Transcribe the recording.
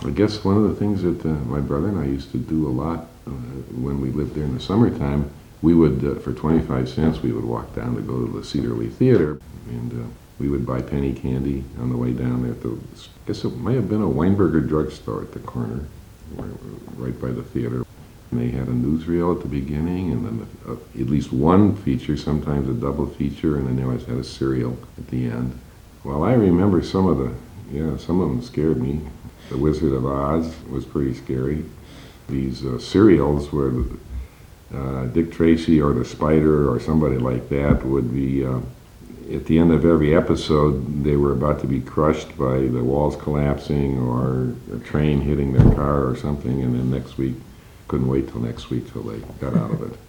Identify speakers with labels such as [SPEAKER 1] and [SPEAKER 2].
[SPEAKER 1] I guess one of the things that my brother and I used to do a lot when we lived there in the summertime, we would, for 25 cents, we would walk down to go to the Cedarly Theater, and we would buy penny candy on the way down there. I guess it might have been a Weinberger drugstore at the corner, right by the theater. And they had a newsreel at the beginning, and then at least one feature, sometimes a double feature, and then they always had a cereal at the end. Well, I remember some of them scared me. The Wizard of Oz was pretty scary. These serials where Dick Tracy or the Spider or somebody like that would be, at the end of every episode, they were about to be crushed by the walls collapsing or a train hitting their car or something, and then next week, couldn't wait till next week till they got out of it.